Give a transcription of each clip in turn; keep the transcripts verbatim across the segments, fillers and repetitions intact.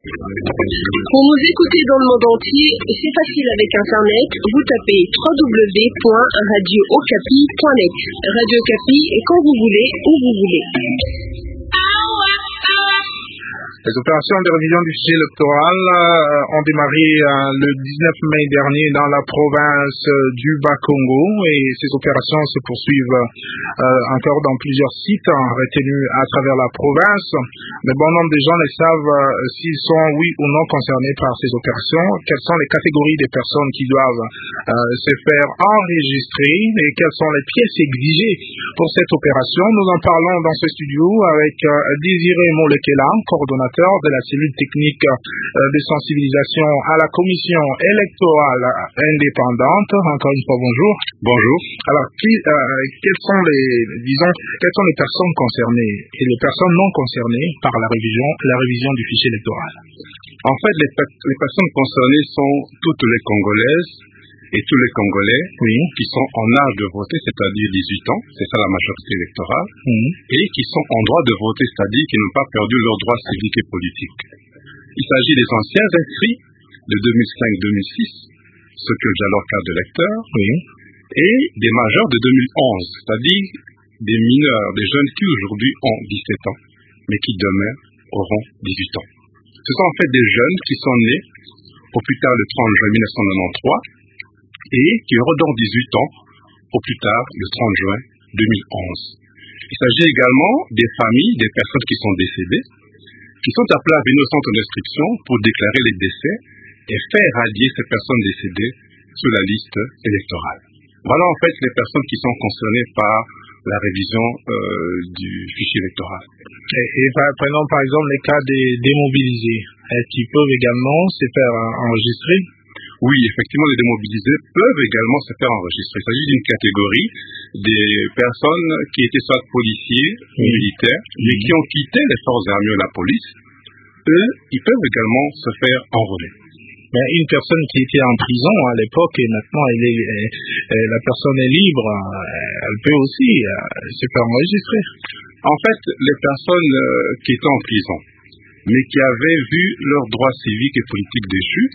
Pour nous écouter dans le monde entier, c'est facile avec Internet. Vous tapez w w w point radio okapi point net. Radio Okapi, quand vous voulez, où vous voulez. Les opérations de révision du fichier électoral euh, ont démarré euh, le dix-neuf mai dernier dans la province euh, du Bas-Congo et ces opérations se poursuivent euh, encore dans plusieurs sites hein, retenus à travers la province. Mais bon nombre de gens ne savent euh, s'ils sont oui ou non concernés par ces opérations, quelles sont les catégories des personnes qui doivent euh, se faire enregistrer et quelles sont les pièces exigées pour cette opération. Nous en parlons dans ce studio avec euh, Désiré Molekela, coordonnateur de la cellule technique de sensibilisation à la commission électorale indépendante. Encore une fois, bonjour. Bonjour. Alors, qui, euh, quelles sont les, disons, quelles sont les personnes concernées et les personnes non concernées par la révision, la révision du fichier électoral? En fait, les, les personnes concernées sont toutes les Congolaises et tous les Congolais oui. qui sont en âge de voter, c'est-à-dire dix-huit ans, c'est ça la majorité électorale, mmh. et qui sont en droit de voter, c'est-à-dire qui n'ont pas perdu leurs droits civiques et politiques. Il s'agit des anciens inscrits de deux mille cinq deux mille six, ceux qui ont déjà leur carte d'électeur, oui. et des majeurs de deux mille onze, c'est-à-dire des mineurs, des jeunes qui aujourd'hui ont dix-sept ans, mais qui demain auront dix-huit ans. Ce sont en fait des jeunes qui sont nés au plus tard le trente juin mille neuf cent quatre-vingt-treize, et qui auront donc dix-huit ans au plus tard le trente juin deux mille onze. Il s'agit également des familles, des personnes qui sont décédées, qui sont appelées à venir au centre d'inscription pour déclarer les décès et faire radier ces personnes décédées sur la liste électorale. Voilà en fait les personnes qui sont concernées par la révision euh, du fichier électoral. Et, et prenons par exemple les cas des démobilisés, qui peuvent également se faire enregistrer. Oui, effectivement, les démobilisés peuvent également se faire enregistrer. Il s'agit d'une catégorie des personnes qui étaient soit policiers ou oui. militaires, mais oui. qui ont quitté les forces armées ou la police. Eux, ils peuvent également se faire enrôler. Mais une personne qui était en prison à l'époque et maintenant elle est, elle, la personne est libre, elle peut aussi se faire enregistrer. En fait, les personnes qui étaient en prison, mais qui avaient vu leurs droits civiques et politiques déchus,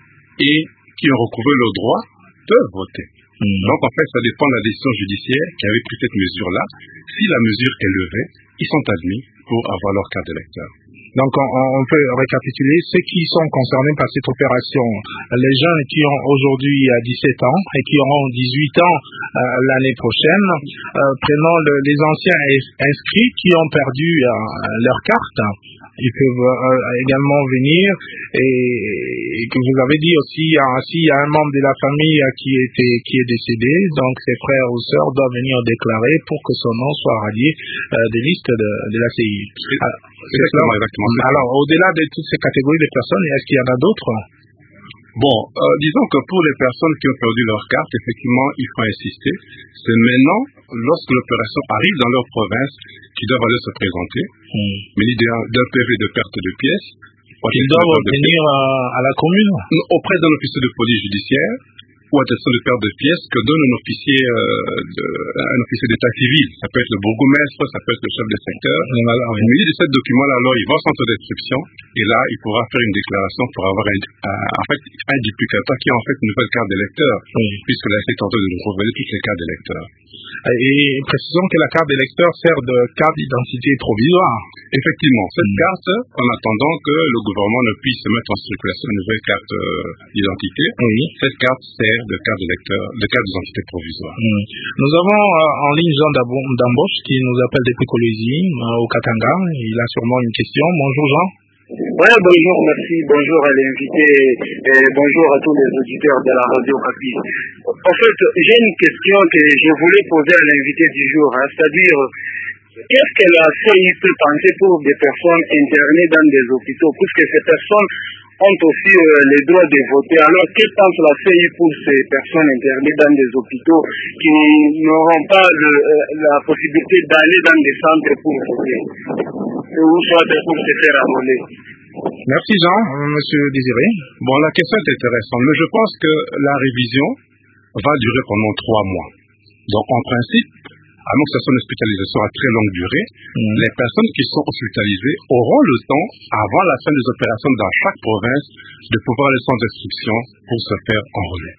et qui ont recouvré leurs droits, peuvent voter. Mmh. Donc en fait, ça dépend de la décision judiciaire qui avait pris cette mesure-là. Si la mesure est levée, ils sont admis pour avoir leur carte d'électeur. Donc on, on peut récapituler ceux qui sont concernés par cette opération. Les jeunes qui ont aujourd'hui dix-sept ans et qui auront dix-huit ans euh, l'année prochaine, euh, prenant le, les anciens inscrits qui ont perdu euh, leur carte. Ils peuvent euh, également venir et, et que vous avez dit aussi, hein, s'il y a un membre de la famille euh, qui, était, qui est décédé, donc ses frères ou sœurs doivent venir déclarer pour que son nom soit radié euh, des listes de, de la C I. Alors, exactement, exactement. Alors, au-delà de toutes ces catégories de personnes, est-ce qu'il y en a d'autres? Bon, euh, disons que pour les personnes qui ont perdu leur carte, effectivement, il faut insister. C'est maintenant, lorsque l'opération arrive dans leur province, qu'ils doivent aller se présenter. Mmh. Mais l'idée d'un P V de perte de pièces. Ils doivent venir à, à la commune? Auprès d'un officier de police judiciaire ou attestation de perte de pièces que donne un officier, euh, de, un officier d'état civil. Ça peut être le bourgmestre, ça peut être le chef de secteur. Mmh. Alors, au milieu de ce document-là, alors, il va au centre d'inscription et là, il pourra faire une déclaration pour avoir un, euh, en fait, un duplicateur qui a en fait une nouvelle carte d'électeur, oui. puisque là, c'est tenté de nous renouveler toutes les cartes d'électeur. Et précisons que la carte d'électeur sert de carte d'identité provisoire. Effectivement, cette mmh. carte, en attendant que le gouvernement ne puisse mettre en circulation une nouvelle carte euh, d'identité, oui. cette carte sert de carte d'électeur, de carte d'identité provisoire. Mmh. Nous avons euh, en ligne Jean d'Amboche qui nous appelle depuis Colosie, euh, au Katanga. Il a sûrement une question. Bonjour Jean. Oui, bonjour, merci. Bonjour à l'invité et bonjour à tous les auditeurs de la radio Okapi. En fait, j'ai une question que je voulais poser à l'invité du jour, hein, c'est-à-dire, qu'est-ce que la C I peut penser pour des personnes internées dans des hôpitaux, puisque ces personnes ont aussi euh, les droits de voter. Alors, que pense la C I pour ces personnes internées dans des hôpitaux qui n'auront pas le, euh, la possibilité d'aller dans des centres pour voter, ou soit pour se faire enrôler? Merci Jean, monsieur Désiré. Bon, la question est intéressante, mais je pense que la révision va durer pendant trois mois. Donc, en principe, à moins que ce soit une hospitalisation à très longue durée, mmh. les personnes qui sont hospitalisées auront le temps, avant la fin des opérations dans chaque province, de pouvoir aller sans instruction pour se faire enrôler.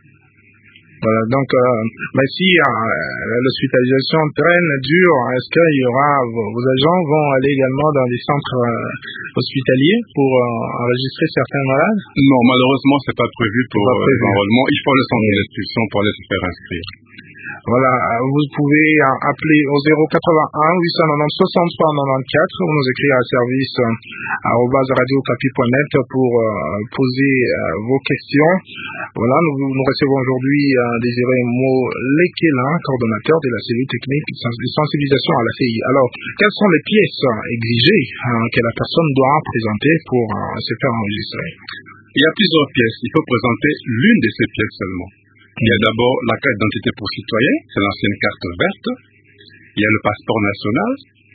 Voilà, donc, euh, mais si euh, l'hospitalisation traîne, dure, est-ce qu'il y aura, vos, vos agents vont aller également dans des centres euh, hospitaliers pour euh, enregistrer certains malades? Non, malheureusement, c'est pas prévu pour pas prévu. Euh, l'enrôlement. Il faut le centre d'instruction pour aller se faire inscrire. Voilà, vous pouvez appeler au zéro quatre-vingt-un huit cent quatre-vingt-dix soixante-trois quatre-vingt-quatre ou nous écrire à service euh, arobase radio okapi point net pour euh, poser euh, vos questions. Voilà, nous, nous recevons aujourd'hui euh, Désiré Mo-Lekela, coordonnateur de la cellule technique de sensibilisation à la C I. Alors, quelles sont les pièces exigées hein, que la personne doit présenter pour euh, se faire enregistrer? Il y a plusieurs pièces. Il faut présenter l'une de ces pièces seulement. Il y a d'abord la carte d'identité pour citoyen, c'est l'ancienne carte verte. Il y a le passeport national,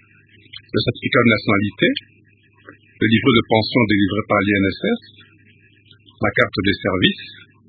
le certificat de nationalité, le livret de pension délivré par l'I N S S, la carte de service,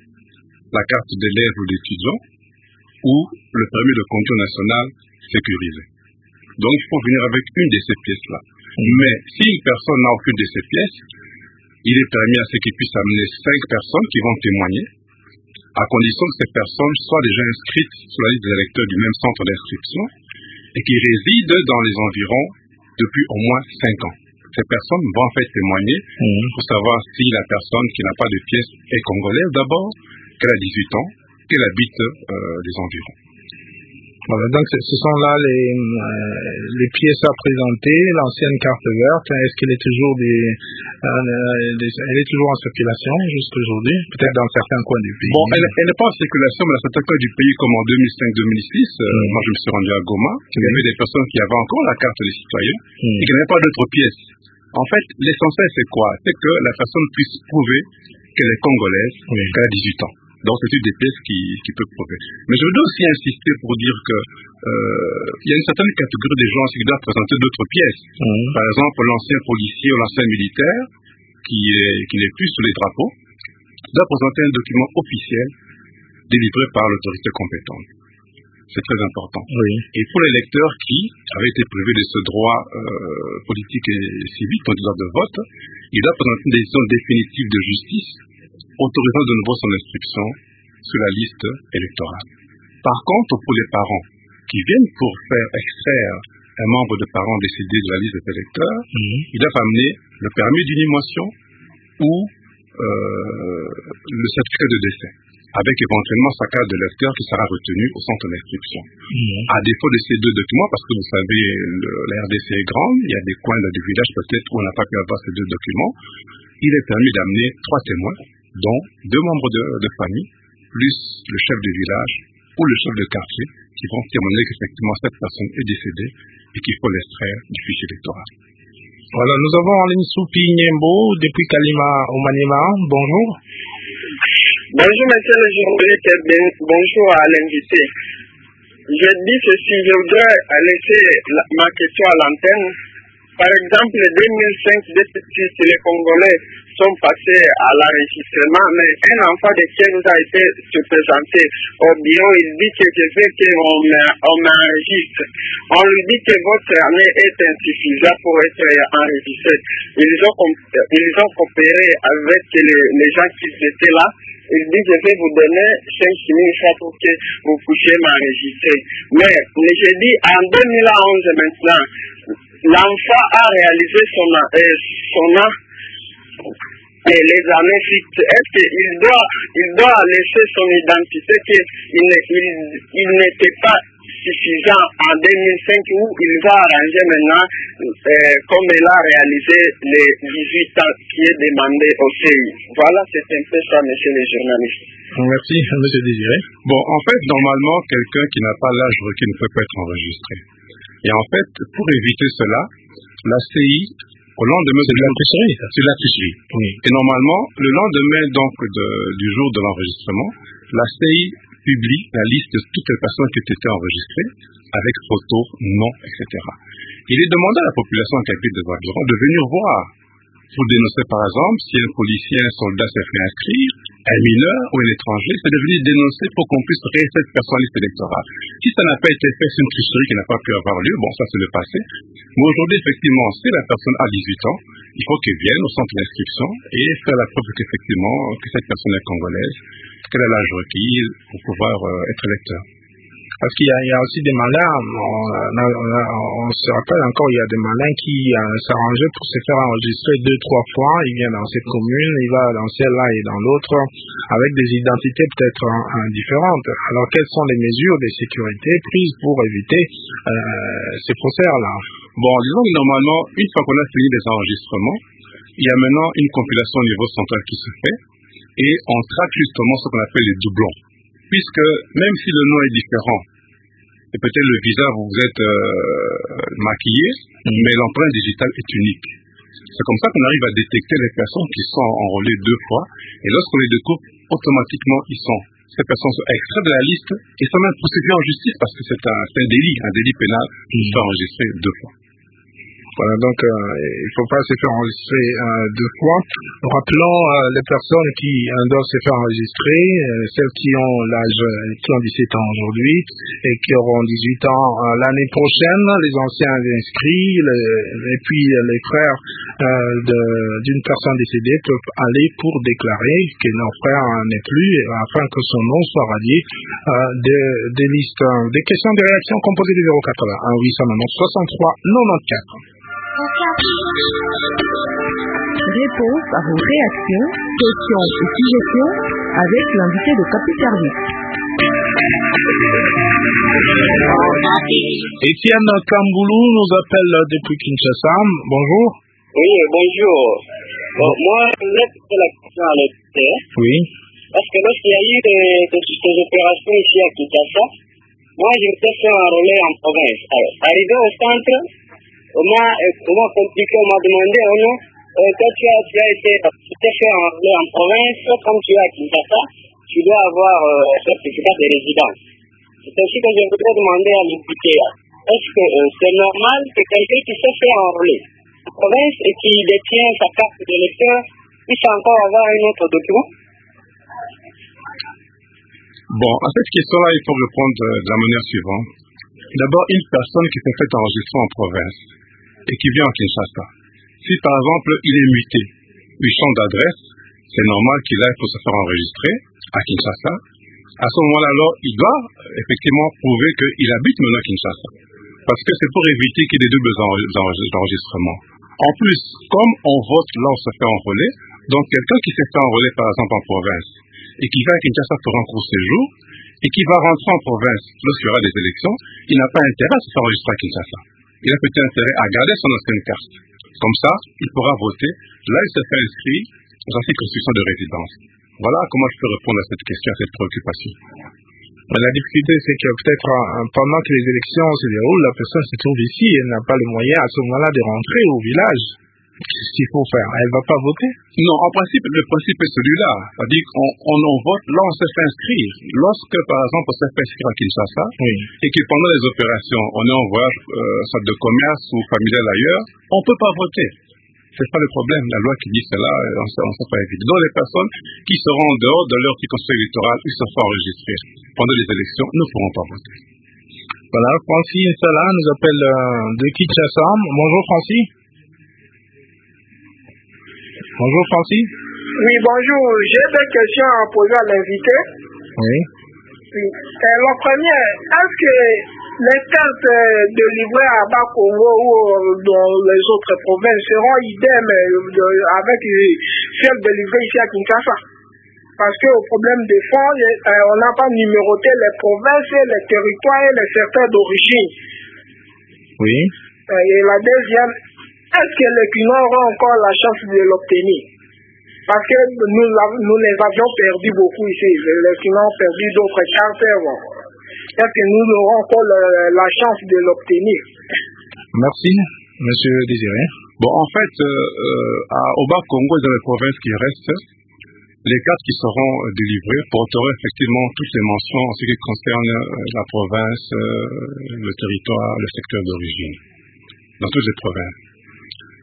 la carte d'élève ou d'étudiant, ou le permis de conduire national sécurisé. Donc il faut venir avec une de ces pièces-là. Mais si une personne n'a aucune de ces pièces, il est permis à ce qu'il puisse amener cinq personnes qui vont témoigner, à condition que ces personnes soient déjà inscrites sur la liste des électeurs du même centre d'inscription et qui résident dans les environs depuis au moins cinq ans. Ces personnes vont en fait témoigner mmh. pour savoir si la personne qui n'a pas de pièces est congolaise d'abord, qu'elle a dix-huit ans, qu'elle habite euh, les environs. Voilà, donc ce sont là les, euh, les pièces à présenter. L'ancienne carte verte, est-ce qu'elle est toujours des, euh, des, elle est toujours en circulation jusqu'aujourd'hui, peut-être dans certains coins du pays? Bon, elle, elle n'est pas en circulation, mais dans certains coins du pays, comme en deux mille cinq deux mille six, euh, mmh. moi je me suis rendu à Goma, il y avait des personnes qui avaient encore la carte des citoyens mmh. et qui n'avaient pas d'autres pièces. En fait, l'essentiel c'est quoi? C'est que la personne puisse prouver qu'elle est congolaise, mmh. qu'elle a dix-huit ans. Donc c'est une des pièces qui, qui peut prouver. Mais je voudrais aussi insister pour dire que euh, il y a une certaine catégorie des gens qui doivent présenter d'autres pièces. Mmh. Par exemple, l'ancien policier ou l'ancien militaire qui est qui n'est plus sous les drapeaux doit présenter un document officiel délivré par l'autorité compétente. C'est très important. Oui. Et pour les électeurs qui avaient été privés de ce droit euh, politique et civique, donc du droit de vote, ils doivent présenter une décision définitive de justice autorisant de nouveau son inscription sur la liste électorale. Par contre, pour les parents qui viennent pour faire extraire un membre de parents décédé de la liste des électeurs, mmh. ils doivent amener le permis d'inhumation ou euh, le certificat de décès, avec éventuellement sa carte de lecteur qui sera retenue au centre d'inscription. Mmh. À défaut de ces deux documents, parce que vous savez, le, la R D C est grande, il y a des coins de villages peut-être où on n'a pas pu avoir ces deux documents, il est permis d'amener trois témoins, dont deux membres de, de famille, plus le chef du village ou le chef de quartier, qui vont témoigner qu'effectivement cette personne est décédée et qu'il faut l'extraire du fichier électoral. Voilà, nous avons en ligne Soupi Niembo depuis Kalima au Maniema. Bonjour. Bonjour monsieur le journaliste, bonjour à l'invité. Je dis ceci, je voudrais laisser la, ma question à l'antenne. Par exemple, en deux mille cinq, les Congolais sont passés à l'enregistrement, mais un enfant de qui nous a été se présenter au bureau, il dit que je veux qu'on on m'enregistre. On lui dit que votre année est insuffisante pour être enregistré. Ils ont, ils ont coopéré avec les, les gens qui étaient là. Il dit je vais vous donner cinq mille francs pour que vous puissiez m'enregistrer. Mais je dis en deux mille onze maintenant, l'enfant a réalisé son, euh, son an et les années fixes. Est-ce qu'il doit, il doit laisser son identité qu'il il, il n'était pas suffisant en deux mille cinq où il va arranger maintenant euh, comme il a réalisé les dix-huit ans qui est demandé au C I. Voilà, c'est un peu ça, monsieur le journaliste. Merci, monsieur Désiré. Bon, en fait, normalement, quelqu'un qui n'a pas l'âge requis ne peut pas être enregistré. Et en fait, pour éviter cela, la C I, au lendemain de la tricherie, c'est la tricherie. Oui. Et normalement, le lendemain donc de, du jour de l'enregistrement, la C I publie la liste de toutes les personnes qui étaient enregistrées avec photos, noms, et cetera. Il est demandé à la population qui habite des environs de venir voir pour dénoncer par exemple si un policier, un soldat s'est fait inscrire, un mineur ou un étranger, c'est de venir dénoncer pour qu'on puisse créer cette personne liste électorale. Si ça n'a pas été fait, c'est une tricherie qui n'a pas pu avoir lieu, bon ça c'est le passé. Mais aujourd'hui effectivement, si la personne a dix-huit ans, il faut qu'elle vienne au centre d'inscription et faire la preuve qu'effectivement, que cette personne est congolaise, qu'elle a l'âge requis pour pouvoir euh, être électeur. Parce qu'il y a, il y a aussi des malins, on, on, on, on se rappelle encore, il y a des malins qui euh, s'arrangeaient pour se faire enregistrer deux, trois fois. Il vient dans cette commune, il va dans celle-là et dans l'autre, avec des identités peut-être hein, différentes. Alors, quelles sont les mesures de sécurité prises pour éviter euh, ces procès-là? Bon, disons que normalement, une fois qu'on a fini les enregistrements, il y a maintenant une compilation au niveau central qui se fait, et on traque justement ce qu'on appelle les doublons. Puisque même si le nom est différent, et peut-être le visage vous êtes euh, maquillé, mmh. mais l'empreinte digitale est unique. C'est comme ça qu'on arrive à détecter les personnes qui sont enrôlées deux fois, et lorsqu'on les découvre, automatiquement ils sont, ces personnes sont extraites de la liste, et sont même poursuivies en justice, parce que c'est un, c'est un délit, un délit pénal qui mmh. sont enregistrés deux fois. Voilà, donc euh, il ne faut pas se faire enregistrer euh, deux fois. Rappelons euh, les personnes qui euh, doivent se faire enregistrer, euh, celles qui ont l'âge, qui ont dix-sept ans aujourd'hui et qui auront dix-huit ans euh, l'année prochaine, les anciens inscrits, les, et puis euh, les frères euh, de, d'une personne décédée peuvent aller pour déclarer que leur frère n'est plus, afin que son nom soit radié euh, des, des listes. Des questions, des réactions composées du zéro quatre-vingt-un huit cent quatre-vingt-onze soixante-trois quatre-vingt-quatorze. Réponse à vos réactions, questions et suggestions avec l'invité de Capi Service. Étienne Kamboulou nous appelle depuis Kinshasa. Bonjour. Oui, bonjour. Bon, moi, je voulais poser la question à l'écouter. Oui. Parce que lorsqu'il y a eu des, des, des opérations ici à Kinshasa, moi, je me suis fait enrôler en province. Alors, arrivé au centre, on m'a, on m'a compliqué, on m'a demandé, oh non, euh, quand tu as, tu as été, tu t'es fait enrôler en province, comme tu es à Kinshasa, tu dois avoir euh, un certificat de résidence. C'est ainsi que je voudrais demander à l'impliqué, est-ce que euh, c'est normal que quelqu'un qui s'est fait enrôler en province et qui détient sa carte d'électeur puisse encore avoir un autre document? Bon, à cette question-là, il faut répondre de la manière suivante. D'abord, une personne qui s'est fait enregistrer en province et qui vient en Kinshasa, si par exemple il est muté, il change d'adresse, c'est normal qu'il aille pour se faire enregistrer à Kinshasa. À ce moment-là, alors, il doit effectivement prouver qu'il habite maintenant à Kinshasa. Parce que c'est pour éviter qu'il y ait des doubles enregistrements. En plus, comme on vote là où on se fait enrôler, donc quelqu'un qui s'est fait enrôler par exemple en province et qui va à Kinshasa pour un court séjour et qui va rentrer en province lorsqu'il y aura des élections, il n'a pas intérêt à se faire enregistrer à Kinshasa. Il a peut-être intérêt à garder son ancienne carte. Comme ça, il pourra voter. Là, il s'est fait inscrire dans sa circonscription de résidence. Voilà comment je peux répondre à cette question, à cette préoccupation. Mais la difficulté, c'est que peut-être euh, pendant que les élections se déroulent, la personne se trouve ici, elle n'a pas le moyen à ce moment-là de rentrer au village. Qu'est-ce qu'il faut faire? Elle ne va pas voter? Non, en principe, le principe est celui-là. C'est-à-dire qu'on on, on vote là où on s'est fait inscrire. Lorsque, par exemple, on s'est fait inscrire à Kinshasa, oui. et que pendant les opérations, on est en voyage, euh, soit de commerce ou familial ailleurs, on ne peut pas voter. C'est pas le problème. La loi qui dit cela, on ne sait pas éviter. Donc, les personnes qui seront en dehors de leur circonscription électorale, ils se font enregistrer. Pendant les élections, ne pourront pas voter. Voilà, Francis Sala nous appelle euh, de Kinshasa. Bonjour, Francis. Bonjour, Francis. Oui, bonjour. J'ai deux questions à poser à l'invité. Oui. Oui. Euh, la première, est-ce que les cartes délivrées à Bas-Congo ou dans les autres provinces seront idem avec celles délivrées ici à Kinshasa? Parce qu'au problème des fonds, on n'a pas numéroté les provinces, les territoires et les secteurs d'origine. Oui. Et la deuxième, est-ce que les clients auront encore la chance de l'obtenir? Parce que nous, nous les avions perdus beaucoup ici. Les clients ont perdu d'autres cartes. Bon. Est-ce que nous aurons encore la, la chance de l'obtenir? Merci, Monsieur Désiré. Bon, en fait, euh, euh, à, au Bas-Congo et dans les provinces qui restent, les cartes qui seront euh, délivrées porteront effectivement toutes les mentions en ce qui concerne euh, la province, euh, le territoire, le secteur d'origine, dans toutes les provinces.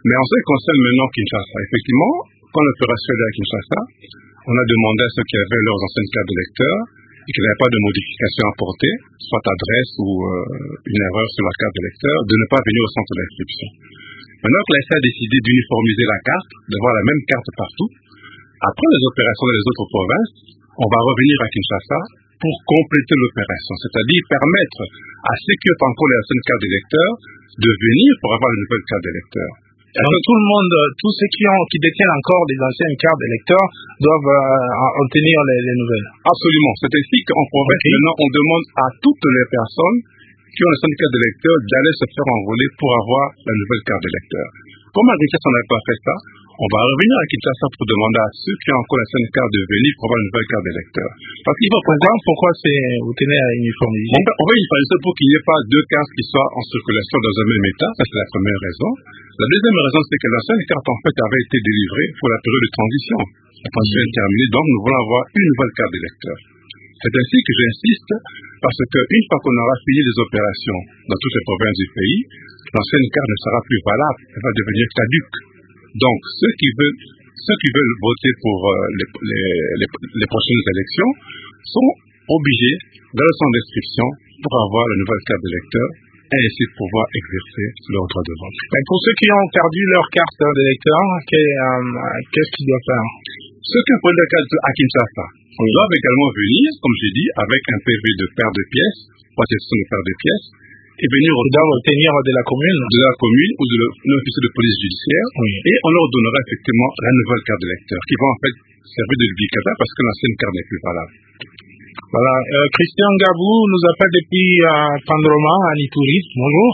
Mais en ce qui concerne maintenant Kinshasa, effectivement, quand l'opération est à Kinshasa, on a demandé à ceux qui avaient leurs anciennes cartes d'électeurs et qui n'avaient pas de modification à apporter, soit adresse ou euh, une erreur sur la carte d'électeur, de ne pas venir au centre d'inscription. Maintenant que l'A S A a décidé d'uniformiser la carte, d'avoir la même carte partout, après les opérations dans les autres provinces, on va revenir à Kinshasa pour compléter l'opération, c'est-à-dire permettre à ceux qui ont encore les anciennes cartes d'électeur de venir pour avoir une nouvelle carte d'électeur. Donc tout le monde, tous ceux qui, ont, qui détiennent encore des anciennes cartes d'électeurs doivent euh, en tenir les, les nouvelles. Absolument. C'est ainsi qu'en province, okay. Maintenant, on demande à toutes les personnes qui ont les anciennes cartes d'électeurs d'aller se faire enrôler pour avoir la nouvelle carte d'électeur. Comme à Kinshasa, on n'a pas fait ça, on va revenir à Kinshasa pour demander à ceux qui ont encore la ancienne carte de venir pour avoir une nouvelle carte d'électeur. Parce qu'il faut pourquoi, pourquoi c'est, vous tenez à uniformiser? On va uniformiser pour qu'il n'y ait pas deux cartes qui soient en circulation dans un même état. Ça, c'est la première raison. La deuxième raison, c'est que l'ancienne carte, en fait, avait été délivrée pour la période de transition. La transition est terminée, donc nous voulons avoir une nouvelle carte d'électeur. C'est ainsi que j'insiste, parce qu'une fois qu'on aura fini les opérations dans toutes les provinces du pays, l'ancienne carte ne sera plus valable, elle va devenir caduque. Donc, ceux qui veulent, ceux qui veulent voter pour euh, les, les, les, les prochaines élections sont obligés d'aller au centre d'inscription pour avoir la nouvelle carte d'électeur et ainsi pouvoir exercer leur droit de vote. Mais pour ceux qui ont perdu leur carte d'électeur, qu'est-ce qu'ils doivent faire? Ceux qui ont perdu leur carte à Kinshasa, oui. Doivent également venir, comme j'ai dit, avec un P V de paire de pièces, possession de paire de pièces, et venir au obtenir de la commune, de la commune ou de l'officier de police judiciaire, oui. Et on leur donnera effectivement la nouvelle carte d'électeur, qui va en fait servir de duplicata parce que l'ancienne carte n'est plus valable. Voilà. Euh, Christian Gabou nous appelle depuis euh, Pandroma, à Ituri. Bonjour.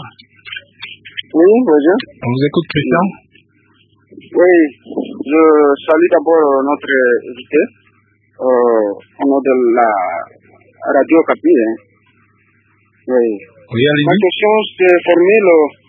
Oui, bonjour. On vous écoute, Christian. Oui, je salue d'abord notre invité. Euh, au nom de la radio Capi. Hein. Oui. Oui, ma question c'est formule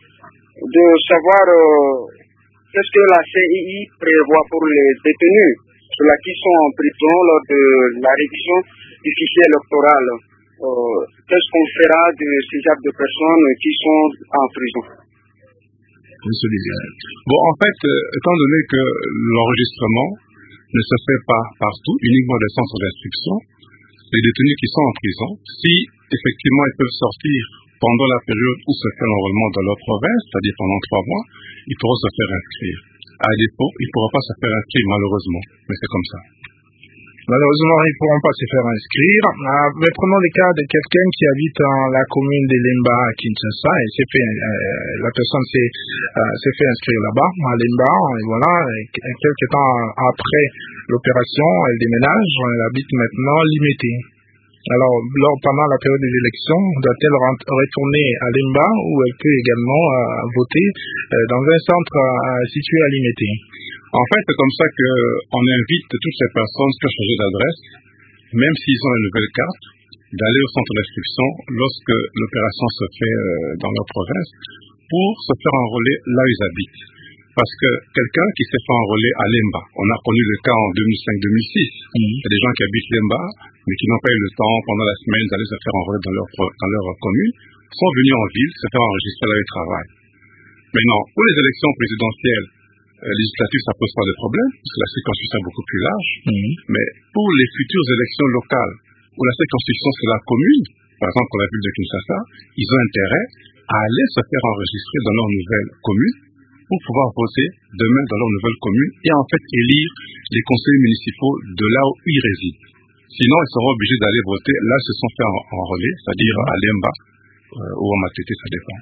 de savoir euh, qu'est-ce que la C I I prévoit pour les détenus, ceux-là qui sont en prison lors de la révision du fichier électoral. Euh, qu'est-ce qu'on fera de ces genres de personnes qui sont en prison? Monsieur Lilian. Bon, en fait, euh, étant donné que l'enregistrement ne se fait pas partout, uniquement des centres d'instruction, les détenus qui sont en prison, si effectivement ils peuvent sortir pendant la période où se fait l'enrôlement dans leur province, c'est-à-dire pendant trois mois, ils pourront se faire inscrire. À défaut, ils ne pourront pas se faire inscrire malheureusement, mais c'est comme ça. Malheureusement, ils ne pourront pas se faire inscrire. Euh, mais prenons le cas de quelqu'un qui habite dans la commune de Lemba à Kinshasa et s'est fait, euh, la personne s'est, euh, s'est fait inscrire là-bas, à Lemba, et voilà, et quelques temps après l'opération, elle déménage, elle habite maintenant Limité. Alors, lors, pendant la période des élections, doit-elle retourner à Lemba ou elle peut également euh, voter euh, dans un centre euh, situé à Limité? En fait, c'est comme ça qu'on invite toutes ces personnes qui ont changé d'adresse, même s'ils ont une nouvelle carte, d'aller au centre d'inscription lorsque l'opération se fait dans leur province pour se faire enrôler là où ils habitent. Parce que quelqu'un qui s'est fait enrôler à Lemba, on a connu le cas en deux mille cinq deux mille six, mmh. Il y a des gens qui habitent Lemba, mais qui n'ont pas eu le temps pendant la semaine d'aller se faire enrôler dans leur, dans leur commune, sont venus en ville se faire enregistrer là où ils travaillent. Maintenant, pour les élections présidentielles, législatives, ça pose pas de problème, parce que la circonscription est beaucoup plus large. Mmh. Mais pour les futures élections locales, où la circonscription c'est la commune, par exemple pour la ville de Kinshasa, ils ont intérêt à aller se faire enregistrer dans leur nouvelle commune pour pouvoir voter demain dans leur nouvelle commune et en fait élire les conseillers municipaux de là où ils résident. Sinon, ils seront obligés d'aller voter là où ils se sont fait enrôler, c'est-à-dire à Lemba euh, ou à Matete, ça dépend.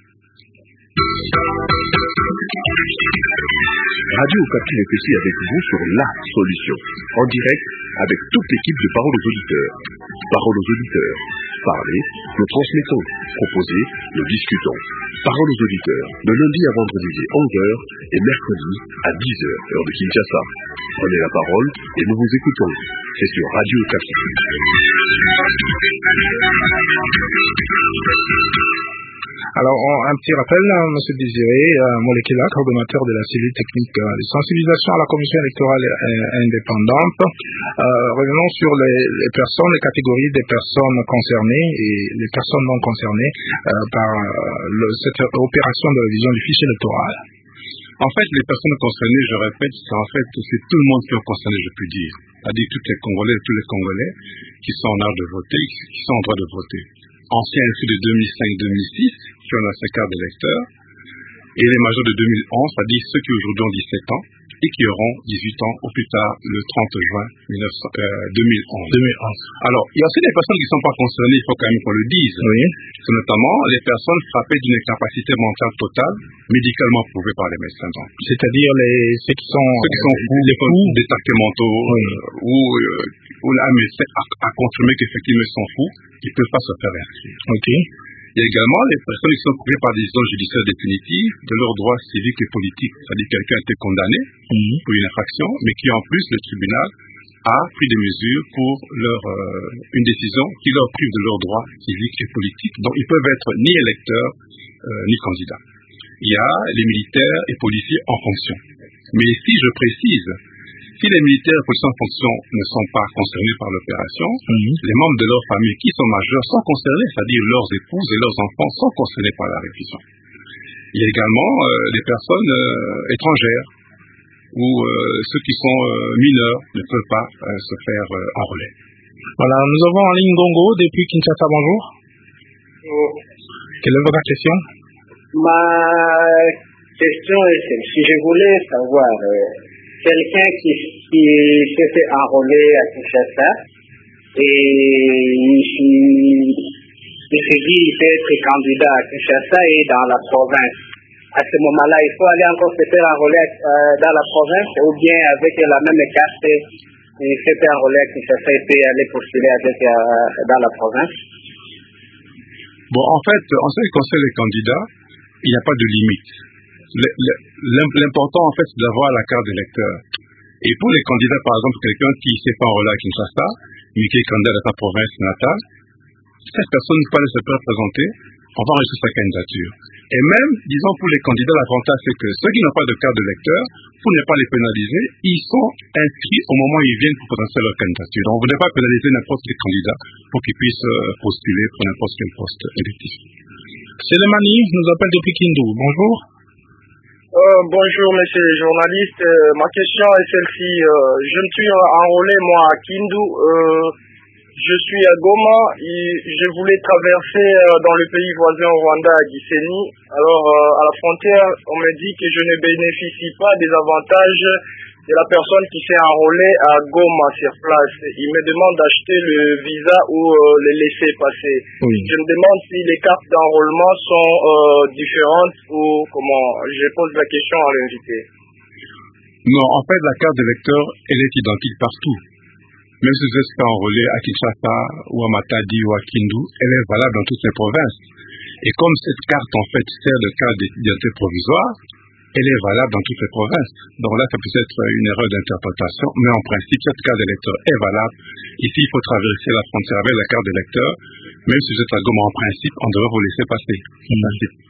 Radio Okapi est ici avec vous sur la solution, en direct avec toute l'équipe de Parole aux auditeurs. Parole aux auditeurs. Parlez, nous transmettons. Proposez, nous discutons. Parole aux auditeurs, de lundi à vendredi à onze heures et mercredi à dix heures, heure de Kinshasa. Prenez la parole et nous vous écoutons. C'est sur Radio Okapi. Alors, on, un petit rappel, hein, M. Désiré euh, Molekela, coordonnateur de la cellule technique euh, de sensibilisation à la commission électorale euh, indépendante. Euh, revenons sur les, les personnes, les catégories des personnes concernées et les personnes non concernées euh, par euh, le, cette opération de révision du fichier électoral. En fait, les personnes concernées, je répète, c'est en fait c'est tout le monde qui est concerné, je puis dire. C'est-à-dire tous les Congolais, tous les Congolais qui sont en âge de voter, qui sont en droit de voter. Anciens inscrits de deux mille cinq deux mille six, qui ont la carte d'électeur, et les majeurs de deux mille onze, c'est-à-dire ceux qui aujourd'hui ont dix-sept ans, et qui auront dix-huit ans au plus tard le trente juin deux mille onze. Alors, il y a aussi des personnes qui ne sont pas concernées, il faut quand même qu'on le dise. Oui. C'est notamment les personnes frappées d'une incapacité mentale totale, médicalement prouvée par les médecins. C'est-à-dire les, ceux qui sont, ceux qui sont fous, les fous, des mentaux, oui. euh, où, euh, où un médecin a, a confirmé qu'effectivement ils sont fous, ils ne peuvent pas se faire inscrire. Ok. Il y a également les personnes qui sont privées par décision judiciaire définitive de leurs droits civiques et politiques. C'est-à-dire que quelqu'un a été condamné mmh. pour une infraction, mais qui en plus, le tribunal a pris des mesures pour leur, euh, une décision qui leur prive de leurs droits civiques et politiques. Donc ils peuvent être ni électeurs, euh, ni candidats. Il y a les militaires et policiers en fonction. Mais ici, je précise, si les militaires et policiers en fonction ne sont pas concernés par l'opération, mmh. les membres de leur famille qui sont majeurs sont concernés, c'est-à-dire leurs épouses et leurs enfants sont concernés par la révision. Il y a également euh, des personnes euh, étrangères où euh, ceux qui sont euh, mineurs ne peuvent pas euh, se faire euh, enrôler. Voilà, nous avons en ligne Gongo depuis Kinshasa, bonjour. Bonjour. Quelle est votre question? Ma question est celle-ci. Je voulais savoir... Euh, quelqu'un qui, qui s'est fait enrôler à Kinshasa et il, il se dit qu'il peut être candidat à Kinshasa et dans la province. À ce moment-là, il faut aller encore se faire enrôler euh, dans la province ou bien avec la même carte, il s'est fait enrôler à Kinshasa et peut aller postuler avec, euh, dans la province. Bon, en fait, en ce qui concerne les candidats, il n'y a pas de limite. L'important, en fait, c'est d'avoir la carte d'électeur. Et pour les candidats, par exemple, quelqu'un qui s'est pas enrôlé à Kinshasa, mais qui est candidat à sa province natale, cette personne ne peut pas se faire présenter, on va enregistrer sa candidature. Et même, disons, pour les candidats, l'avantage, c'est que ceux qui n'ont pas de carte d'électeur, pour ne pas les pénaliser, ils sont inscrits au moment où ils viennent pour présenter leur candidature. Donc, vous ne devez pas pénaliser n'importe quel candidat pour qu'il puisse postuler pour n'importe quel poste électif. Selemani nous appelle depuis Kindu. Bonjour. Euh, bonjour monsieur le journaliste, euh, ma question est celle-ci, euh, je me suis enrôlé moi à Kindu, euh, je suis à Goma et je voulais traverser euh, dans le pays voisin au Rwanda à Gisenyi. Alors euh, à la frontière on me dit que je ne bénéficie pas des avantages de la personne qui s'est enrôlée à Goma sur place. Il me demande d'acheter le visa ou euh, le laisser passer. Oui. Je me demande si les cartes d'enrôlement sont euh, différentes ou comment. Je pose la question à l'invité. Non, en fait, la carte d'électeur, elle est identique partout. Même si vous êtes enrôlé à Kinshasa ou à Matadi ou à Kindu, elle est valable dans toutes les provinces. Et comme cette carte, en fait, sert de carte d'identité provisoire, elle est valable dans toutes les provinces. Donc là, ça peut être une erreur d'interprétation, mais en principe, cette carte d'électeur est valable. Ici, il faut traverser la frontière avec la carte d'électeur. Même si vous êtes à Goma, en principe, on devrait vous laisser passer. Mmh.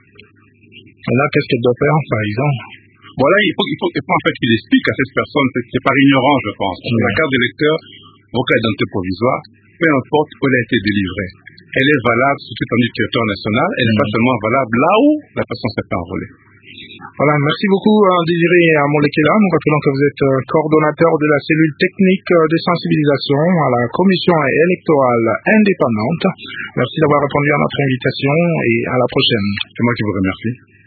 Là, qu'est-ce qu'elle doit faire, par exemple? Voilà, il faut, il faut, il faut en fait qu'il explique à cette personne, c'est par ignorance, je pense. Mmh. La carte d'électeur, vos cartes d'identité provisoire, peu importe où elle a été délivrée, elle est valable sur tout le territoire national, elle n'est mmh. pas seulement valable là où la personne s'est fait enrôler. Voilà, merci beaucoup Désiré Amolekela. Nous rappelons que vous êtes coordonnateur de la cellule technique de sensibilisation à la commission électorale indépendante. Merci d'avoir répondu à notre invitation et à la prochaine. C'est moi qui vous remercie.